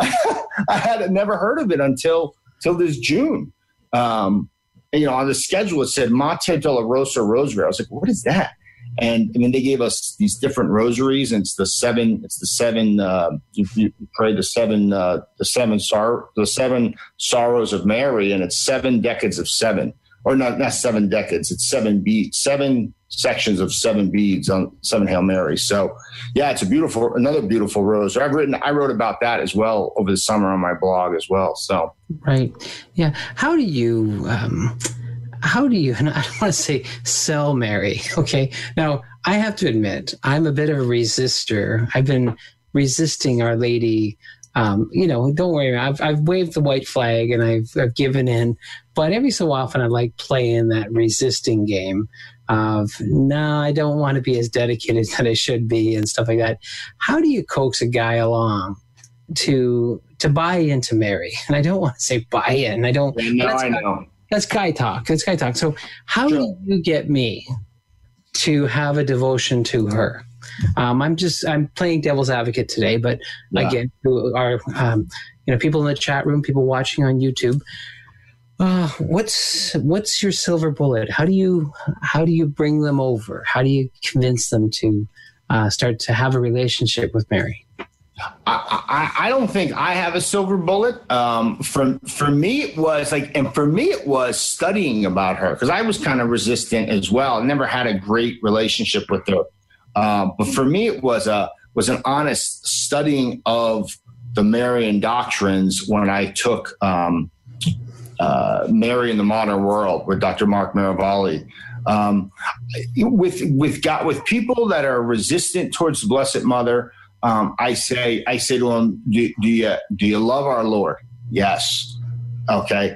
I had never heard of it until, until this June. Um, you know, on the schedule, it said Mater Dolorosa Rosary. I was like, what is that? And I mean, they gave us these different rosaries, and it's the seven. It's the seven. Uh, you, you pray the seven. Uh, the seven sor- The seven sorrows of Mary, and it's seven decades of seven, or not not seven decades. It's seven beads, seven sections of seven beads on seven Hail Marys. So, yeah, it's a beautiful, another beautiful rosary. I've written. I wrote about that as well over the summer on my blog as well. So, right, yeah. How do you? Um... How do you, and I don't want to say sell Mary, okay? Now, I have to admit, I'm a bit of a resistor. I've been resisting Our Lady. Um, you know, don't worry, I've, I've waved the white flag and I've, I've given in. But every so often, I like playing that resisting game of, no, I don't want to be as dedicated as I should be and stuff like that. How do you coax a guy along to to buy into Mary? And I don't want to say buy in. I don't. No, I know. That's guy talk. That's guy talk. So how sure. do you get me to have a devotion to her? Um, I'm just, I'm playing devil's advocate today, but yeah. again, who are, um, you know, people in the chat room, people watching on YouTube, uh, what's, what's your silver bullet? How do you, how do you bring them over? How do you convince them to uh, start to have a relationship with Mary? I, I, I don't think I have a silver bullet. Um, for for me, it was like, and for me, it was studying about her, because I was kind of resistant as well. I never had a great relationship with her, uh, but for me, it was a was an honest studying of the Marian doctrines when I took um, uh, Mary in the Modern World with Doctor Mark Miravalli. Um, with with got with people that are resistant towards the Blessed Mother. Um, I say, I say to them, do, do you do you love our Lord? Yes. Okay.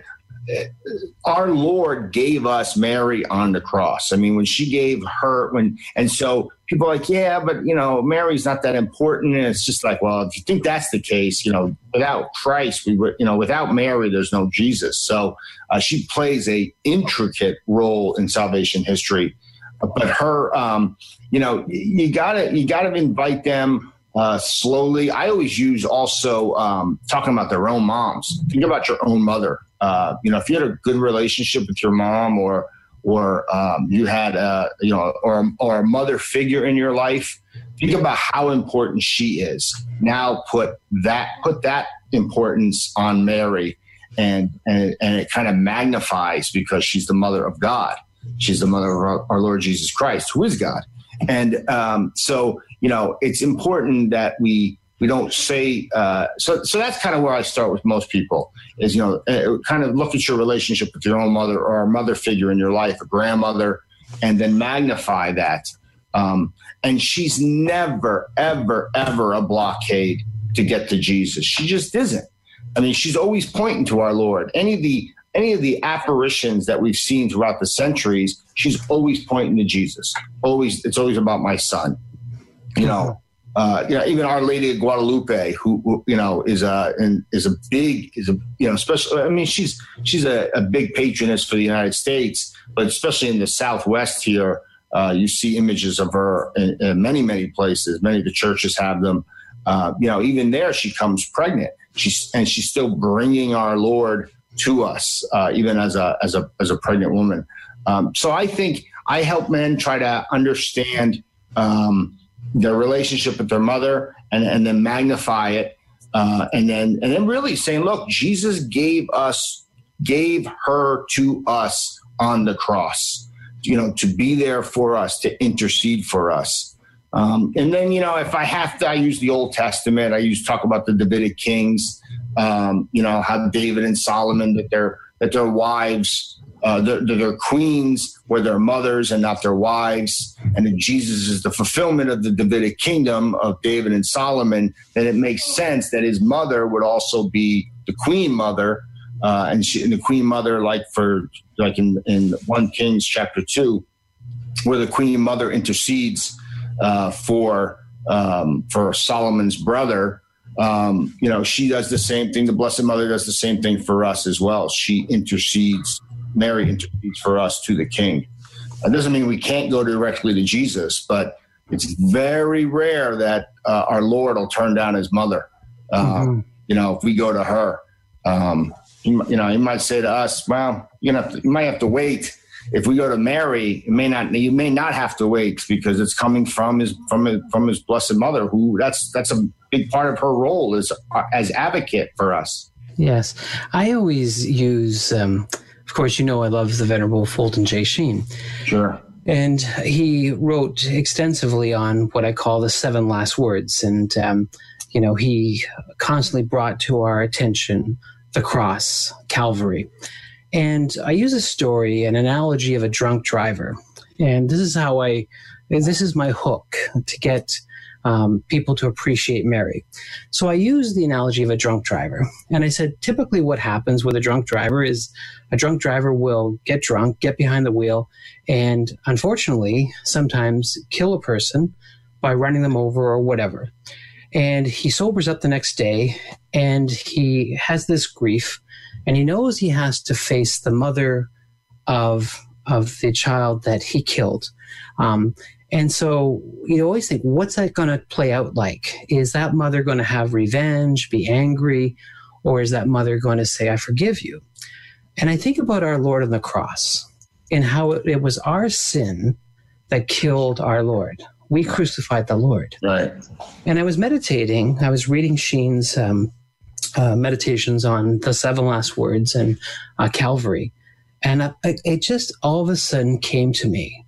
our Lord gave us Mary on the cross. I mean, when she gave her, when, and so people are like, yeah, but, you know, Mary's not that important. And it's just like, well, if you think that's the case, you know, without Christ, we would, you know, without Mary, there's no Jesus. So uh, she plays a intricate role in salvation history. But her, um, you know, you gotta, you gotta invite them uh, slowly. I always use also um, talking about their own moms. Think about your own mother. Uh, you know, if you had a good relationship with your mom, or or um, you had a, you know, or or a mother figure in your life, think about how important she is. Now put that put that importance on Mary, and and, and it kind of magnifies because she's the mother of God. She's the mother of our, our Lord Jesus Christ, who is God. And um, so, you know, it's important that we we don't say, uh, so so that's kind of where I start with most people is, you know, uh, kind of look at your relationship with your own mother or a mother figure in your life, a grandmother, and then magnify that. Um, and she's never, ever, ever a blockade to get to Jesus. She just isn't. I mean, she's always pointing to our Lord. Any of the any of the apparitions that we've seen throughout the centuries, she's always pointing to Jesus. Always, it's always about my son. You know, uh, you know, even Our Lady of Guadalupe, who, who you know is a and is a big is a you know especially. I mean, she's she's a, a big patroness for the United States, but especially in the Southwest here, uh, you see images of her in, in many many places. Many of the churches have them. Uh, you know, even there, she comes pregnant. She's and she's still bringing our Lord to us, uh, even as a as a as a pregnant woman. Um, so I think I help men try to understand um, their relationship with their mother, and, and then magnify it, uh, and then and then really saying, look, Jesus gave us gave her to us on the cross, you know, to be there for us, to intercede for us. Um, and then, you know, if I have to, I use the Old Testament. I use talk about the Davidic kings. Um, you know, how David and Solomon, that their that their wives, uh, that their queens were their mothers and not their wives, and that Jesus is the fulfillment of the Davidic kingdom of David and Solomon. Then it makes sense that his mother would also be the queen mother, uh, and, she, and the queen mother, like for like in in First Kings chapter two, where the queen mother intercedes uh, for um, for Solomon's brother. Um, you know, she does the same thing. The Blessed Mother does the same thing for us as well. She intercedes, Mary intercedes for us to the King. That doesn't mean we can't go directly to Jesus, but it's very rare that uh, our Lord will turn down his mother. Uh, mm-hmm. You know, if we go to her, um, you, you know, he might say to us, well, you know, you might have to wait. If we go to Mary, it may not, you may not have to wait, because it's coming from his, from his, from his Blessed Mother, who that's, that's a big part of her role is as advocate for us. Yes. I always use, um, of course, you know, I love the Venerable Fulton J. Sheen. Sure. And he wrote extensively on what I call the seven last words. And, um, you know, he constantly brought to our attention the cross, Calvary. And I use a story, an analogy of a drunk driver. And this is how I, this is my hook to get um, people to appreciate Mary. So I use the analogy of a drunk driver. And I said, typically what happens with a drunk driver is a drunk driver will get drunk, get behind the wheel, and unfortunately, sometimes kill a person by running them over or whatever. And he sobers up the next day, and he has this grief. And he knows he has to face the mother of of the child that he killed. Um, and so you always think, what's that going to play out like? Is that mother going to have revenge, be angry, or is that mother going to say, I forgive you? And I think about our Lord on the cross and how it, it was our sin that killed our Lord. We crucified the Lord. Right. And I was meditating. I was reading Sheen's um, Uh, meditations on the seven last words and uh, Calvary. And uh, it just all of a sudden came to me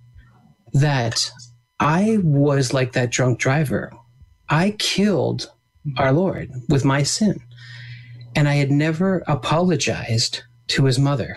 that I was like that drunk driver. I killed our Lord with my sin. And I had never apologized to his mother.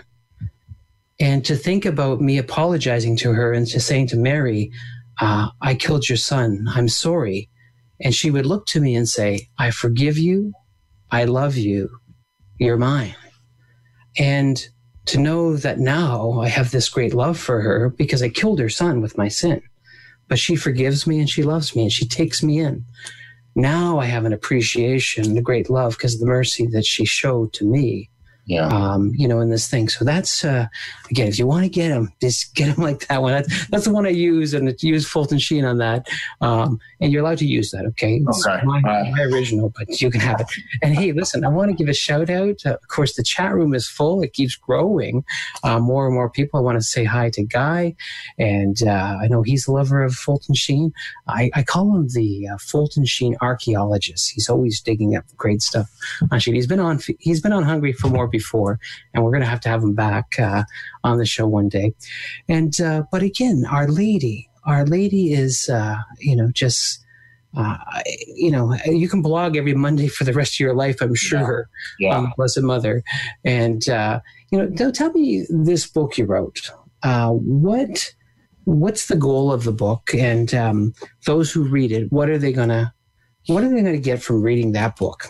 And to think about me apologizing to her and just saying to Mary, uh, I killed your son, I'm sorry. And she would look to me and say, I forgive you. I love you. You're mine. And to know that now I have this great love for her because I killed her son with my sin. But she forgives me and she loves me and she takes me in. Now I have an appreciation, a great love because of the mercy that she showed to me. Yeah. Um, you know, in this thing. So that's, uh, again, if you want to get them, just get them like that one. That's, that's the one I use, and it's use Fulton Sheen on that. Um, and you're allowed to use that, okay? It's okay. my, uh, my original, but you can have it. And hey, listen, I want to give a shout out. Uh, of course, the chat room is full. It keeps growing. Uh, more and more people. I want to say hi to Guy. And uh, I know he's a lover of Fulton Sheen. I, I call him the uh, Fulton Sheen archaeologist. He's always digging up great stuff on Sheen. He's been on, he's been on Hungry for More before, and we're going to have to have him back uh, on the show one day. And uh, but again, Our Lady, Our Lady is uh, you know just uh, you know you can blog every Monday for the rest of your life, I'm sure, yeah. Yeah. on the Blessed Mother. And uh, you know, tell me this book you wrote. Uh, what what's the goal of the book, and um, those who read it, what are they gonna what are they gonna get from reading that book?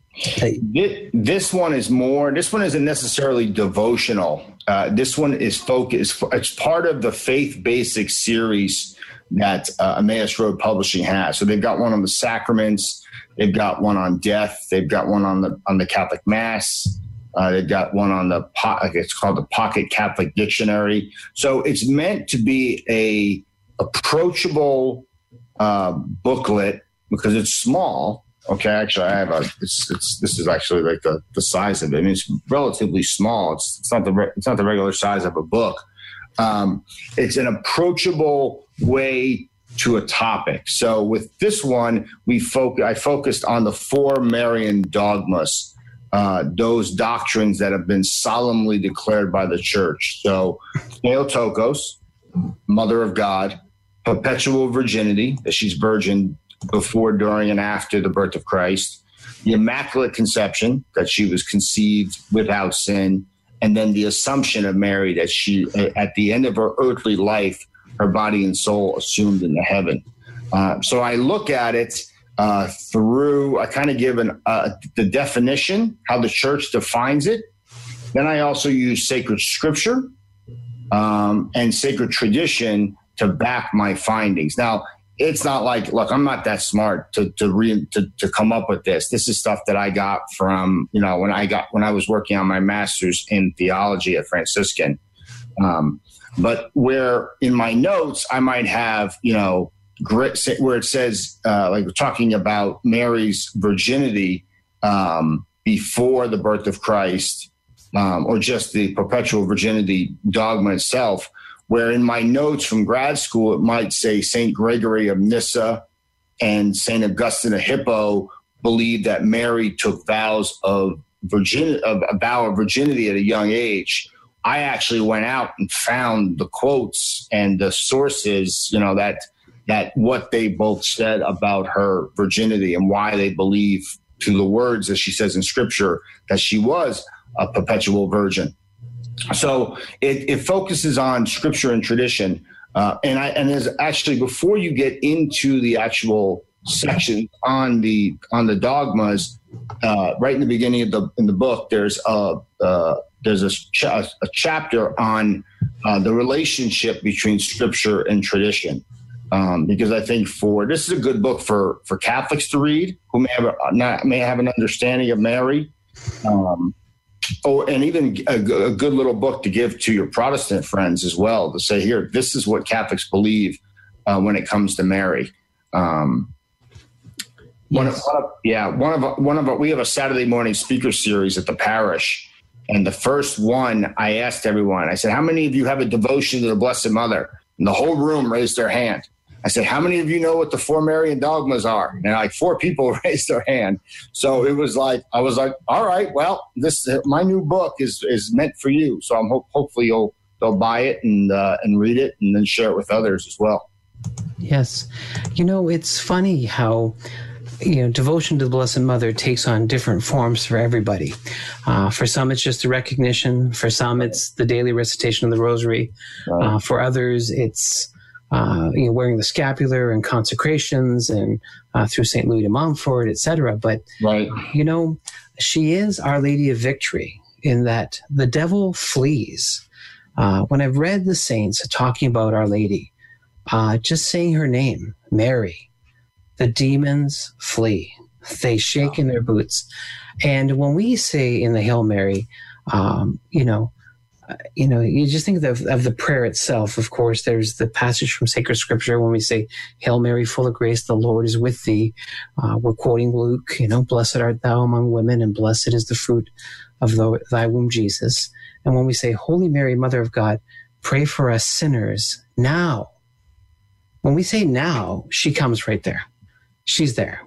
This one is more, this one isn't necessarily devotional. Uh, this one is focused, it's part of the Faith Basics series that uh, Emmaus Road Publishing has. So they've got one on the sacraments, they've got one on death, they've got one on the on the Catholic Mass, uh, they've got one on the, it's called the Pocket Catholic Dictionary. So it's meant to be a approachable uh, booklet because it's small. Okay, actually, I have a. It's, it's this is actually like the, the size of it. I mean, it's relatively small. It's it's not the re, it's not the regular size of a book. Um, it's an approachable way to a topic. So with this one, we focus. I focused on the four Marian dogmas, uh, those doctrines that have been solemnly declared by the Church. So Theotokos, Mother of God, perpetual virginity, that she's virgin before, during, and after the birth of Christ, the Immaculate Conception, that she was conceived without sin, and then the Assumption of Mary, that she, at the end of her earthly life, her body and soul assumed into heaven. Uh, so I look at it uh, through, I kind of give an, uh, the definition, how the Church defines it. Then I also use sacred scripture um, and sacred tradition to back my findings. Now, it's not like, look, I'm not that smart to to, re, to to come up with this. This is stuff that I got from, you know, when I got when I was working on my master's in theology at Franciscan. Um, but where in my notes I might have, you know, where it says uh, like we're talking about Mary's virginity um, before the birth of Christ, um, or just the perpetual virginity dogma itself. Where in my notes from grad school, it might say Saint Gregory of Nyssa and Saint Augustine of Hippo believed that Mary took vows of virginity, of a vow of virginity at a young age. I actually went out and found the quotes and the sources, you know, that that what they both said about her virginity and why they believe, to the words that she says in Scripture, that she was a perpetual virgin. So it, it focuses on scripture and tradition. Uh, and I, and there's actually, before you get into the actual section on the, on the dogmas, uh, right in the beginning of the, in the book, there's a, uh, there's a, ch- a chapter on uh, the relationship between scripture and tradition. Um, because I think for, this is a good book for, for Catholics to read who may have a, not, may have an understanding of Mary. Um, Oh, and even a, a good little book to give to your Protestant friends as well, to say, here, this is what Catholics believe uh, when it comes to Mary. Um, yes. one, of, one of, yeah, one of one of our, we have a Saturday morning speaker series at the parish, and the first one I asked everyone, I said, how many of you have a devotion to the Blessed Mother? And the whole room raised their hand. I said, how many of you know what the four Marian dogmas are? And like four people raised their hand. So it was like, I was like, all right, well, this, my new book is, is meant for you. So I'm hope, hopefully you'll, they'll buy it and, uh, and read it and then share it with others as well. Yes. You know, it's funny how, you know, devotion to the Blessed Mother takes on different forms for everybody. Uh, for some, it's just a recognition. For some, it's the daily recitation of the Rosary. Right. Uh, for others, it's, Uh, you know, wearing the scapular and consecrations and uh, through Saint Louis de Montfort, et cetera. But, right. you know, she is Our Lady of Victory. in that the devil flees. Uh, when I've read the saints talking about Our Lady, uh, just saying her name, Mary, the demons flee. They shake in their boots. And when we say in the Hail Mary, um, you know, uh, you know, you just think of, of the prayer itself. Of course, there's the passage from sacred scripture when we say, Hail Mary, full of grace, the Lord is with thee. Uh, we're quoting Luke, you know, blessed art thou among women, and blessed is the fruit of the, thy womb, Jesus. And when we say, Holy Mary, Mother of God, pray for us sinners now. When we say now, she comes right there. She's there.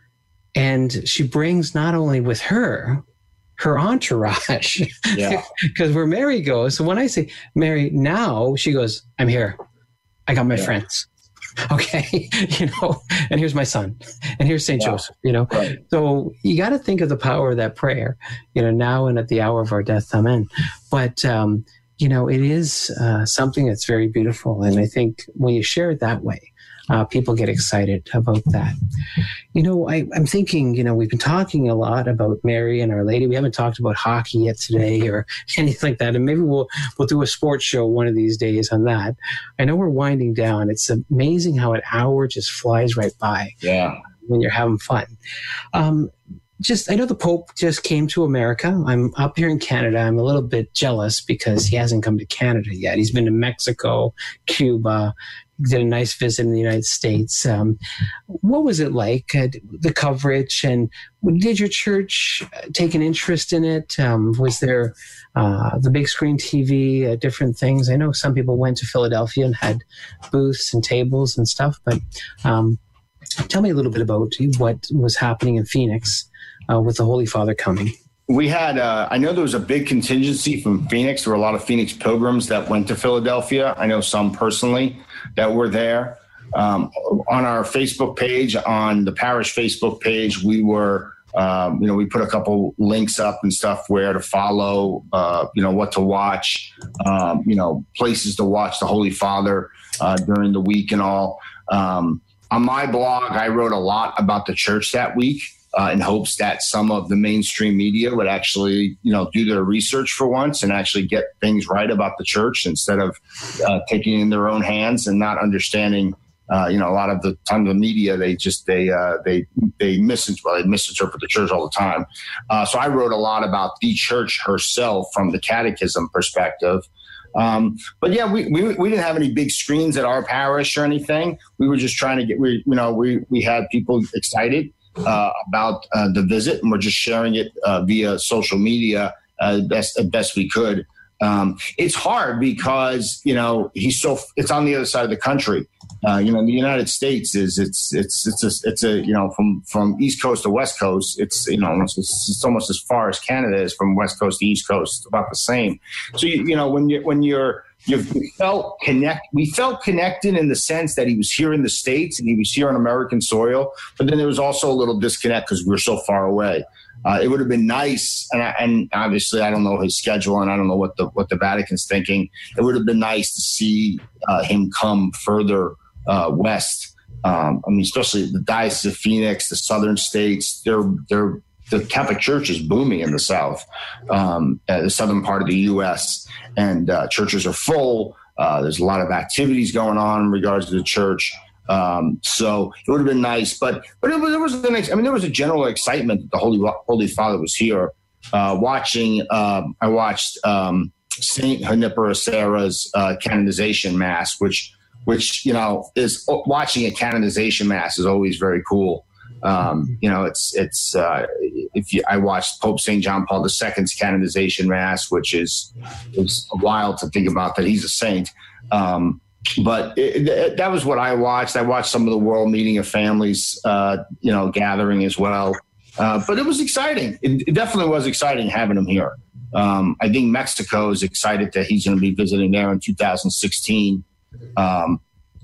And she brings not only with her, her entourage, yeah. because where Mary goes. So when I say, Mary, now, she goes, I'm here. I got my yeah. friends. Okay. you know, and here's my son, and here's Saint yeah. Joseph, you know. Right. So you got to think of the power of that prayer, you know, now and at the hour of our death. Amen. But, um, you know, it is uh, something that's very beautiful. And I think when you share it that way, Uh, people get excited about that. You know, I, I'm thinking, you know, we've been talking a lot about Mary and Our Lady. We haven't talked about hockey yet today or anything like that. And maybe we'll we'll do a sports show one of these days on that. I know we're winding down. It's amazing how an hour just flies right by. Yeah. When you're having fun. Um, Just, I know the Pope just came to America. I'm up here in Canada. I'm a little bit jealous because he hasn't come to Canada yet. He's been to Mexico, Cuba, did a nice visit in the United States. Um, what was it like, uh, the coverage, and did your church take an interest in it? Um, was there uh, the big screen T V, uh, different things? I know some people went to Philadelphia and had booths and tables and stuff, but um, tell me a little bit about what was happening in Phoenix uh, with the Holy Father coming. We had, uh, I know there was a big contingency from Phoenix. There were a lot of Phoenix pilgrims that went to Philadelphia. I know some personally that were there. Um, on our Facebook page, on the parish Facebook page, we were, um, you know, we put a couple links up and stuff where to follow, uh, you know, what to watch, um, you know, places to watch the Holy Father uh, during the week and all. Um, on my blog, I wrote a lot about the church that week. Uh, in hopes that some of the mainstream media would actually, you know, do their research for once and actually get things right about the church instead of uh, taking it in their own hands and not understanding. Uh, you know, a lot of the time the media, they just they uh, they they misinterpret, well, they misinterpret the church all the time. Uh, so I wrote a lot about the church herself from the catechism perspective. Um, but yeah, we, we we didn't have any big screens at our parish or anything. We were just trying to get we you know we we had people excited Uh, about uh, the visit, and we're just sharing it uh, via social media uh, best as best we could. Um, it's hard because you know he's so it's on the other side of the country. Uh, you know, the United States is it's it's it's a, it's a you know from from East Coast to West Coast. It's you know it's, it's almost as far as Canada is from West Coast to East Coast. It's about the same. So you, you know when you when you're You felt connect. We felt connected in the sense that he was here in the States and he was here on American soil. But then there was also a little disconnect because we were so far away. Uh, it would have been nice, and, I, and obviously I don't know his schedule, and I don't know what the what the Vatican's thinking. It would have been nice to see uh, him come further uh, west. Um, I mean, especially the Diocese of Phoenix, the southern states. They're they're the Catholic Church is booming in the South, um, uh, the southern part of the U S, and uh, churches are full. Uh, there's a lot of activities going on in regards to the church. Um, so it would have been nice, but but it was, there was an I mean there was a general excitement that the Holy Holy Father was here. Uh, watching, um, I watched um, Saint Junipero Serra's uh, canonization mass, which which you know is watching a canonization mass is always very cool. Um, you know, it's, it's, uh, if you, I watched Pope Saint John Paul the Second's canonization mass, which is, it's wild to think about that he's a saint. Um, but it, it, that was what I watched. I watched some of the World Meeting of Families, uh, you know, gathering as well. Uh, but it was exciting. It, it definitely was exciting having him here. Um, I think Mexico is excited that he's going to be visiting there in two thousand sixteen. Um,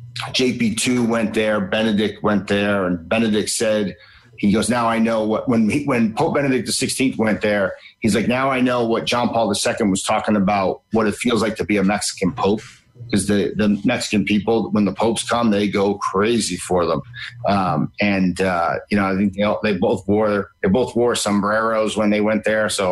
J P two went there, Benedict went there, and Benedict said, he goes, now I know what, when he, when Pope Benedict the sixteenth went there, he's like, now I know what John Paul the Second was talking about, what it feels like to be a Mexican Pope. Because the, the Mexican people, when the popes come, they go crazy for them. Um, and, uh, you know, I think they, all, they both wore, they both wore sombreros when they went there. So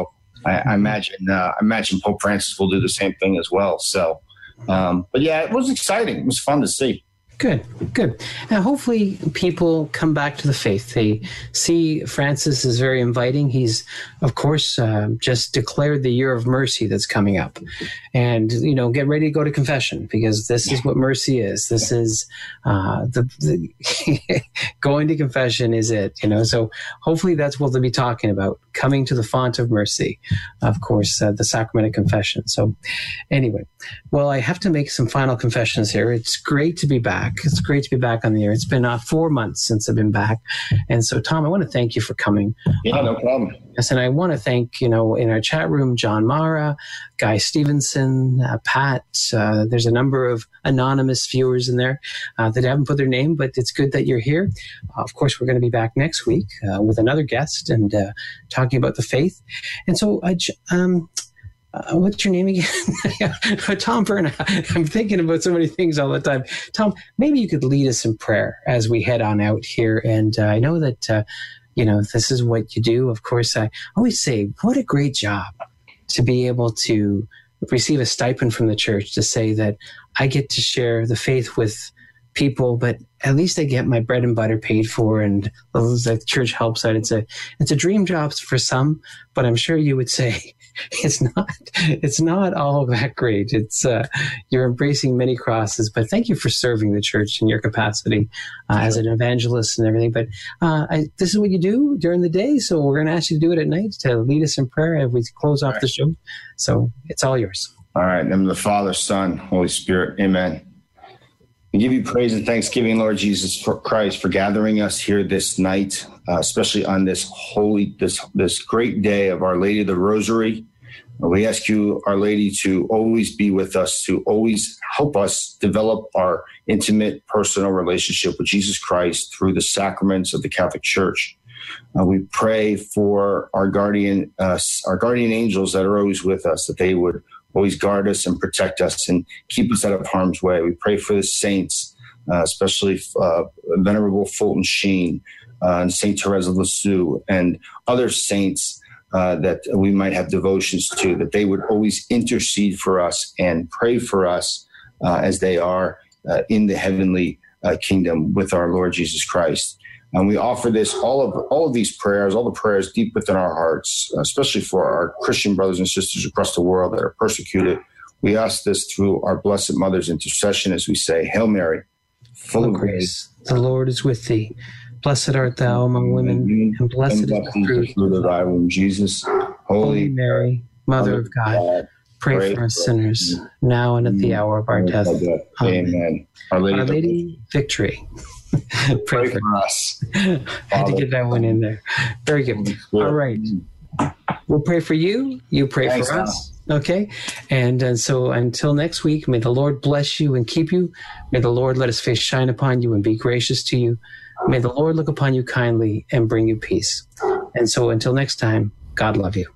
I, I imagine uh, I imagine Pope Francis will do the same thing as well. So, um, but yeah, it was exciting. It was fun to see. Good, good. And hopefully people come back to the faith. They see Francis is very inviting. He's, of course, uh, just declared the year of mercy that's coming up. And, you know, get ready to go to confession, because this is what mercy is. This is uh, the, the going to confession is it, you know. So hopefully that's what they'll be talking about, coming to the font of mercy, of course, uh, the sacrament of confession. So anyway, well, I have to make some final confessions here. It's great to be back. It's great to be back on the air. It's been uh, four months since I've been back. And so, Tom, I want to thank you for coming. Yeah, no problem. Yes, and I want to thank, you know, in our chat room, John Mara, Guy Stevenson, uh, Pat. Uh, there's a number of anonymous viewers in there uh, that haven't put their name, but it's good that you're here. Uh, of course, we're going to be back next week uh, with another guest and uh, talking about the faith. And so, I um, Uh, what's your name again? Tom Byrne. I'm thinking about so many things all the time. Tom, maybe you could lead us in prayer as we head on out here. And uh, I know that, uh, you know, this is what you do. Of course, I always say, what a great job to be able to receive a stipend from the church, to say that I get to share the faith with people, but at least I get my bread and butter paid for, and the church helps out. It's a, it's a dream job for some, but I'm sure you would say it's not, it's not all that great. It's, uh, you're embracing many crosses, but thank you for serving the church in your capacity uh, as an evangelist and everything. But uh, I, this is what you do during the day. So we're going to ask you to do it at night to lead us in prayer as we close off the show. So it's all yours. All right. In the name of the Father, Son, Holy Spirit. Amen. We give you praise and thanksgiving, Lord Jesus for Christ, for gathering us here this night, uh, especially on this holy, this this great day of Our Lady of the Rosary. We ask you, Our Lady, to always be with us, to always help us develop our intimate, personal relationship with Jesus Christ through the sacraments of the Catholic Church. Uh, we pray for our guardian, uh, our guardian angels that are always with us, that they would always guard us and protect us and keep us out of harm's way. We pray for the saints, uh, especially uh, Venerable Fulton Sheen uh, and Saint Therese of Lisieux and other saints uh, that we might have devotions to, that they would always intercede for us and pray for us uh, as they are uh, in the heavenly uh, kingdom with our Lord Jesus Christ. And we offer this, all of all of these prayers, all the prayers deep within our hearts, especially for our Christian brothers and sisters across the world that are persecuted. We ask this through our Blessed Mother's intercession as we say, Hail Mary, full of grace. The Lord is with thee. Blessed art thou among women, and blessed is the fruit of thy womb, Jesus. Holy, Holy Mary, Mother of God, God pray, pray for us sinners, now and at the hour of our death. Amen. Amen. Our Lady, Our Lady victory. Pray, Pray for, for us. I had to get that one in there. Very good. All right. We'll pray for you. You pray Thanks, for us. Al. Okay. And, and so until next week, may the Lord bless you and keep you. May the Lord let his face shine upon you and be gracious to you. May the Lord look upon you kindly and bring you peace. And so until next time, God love you.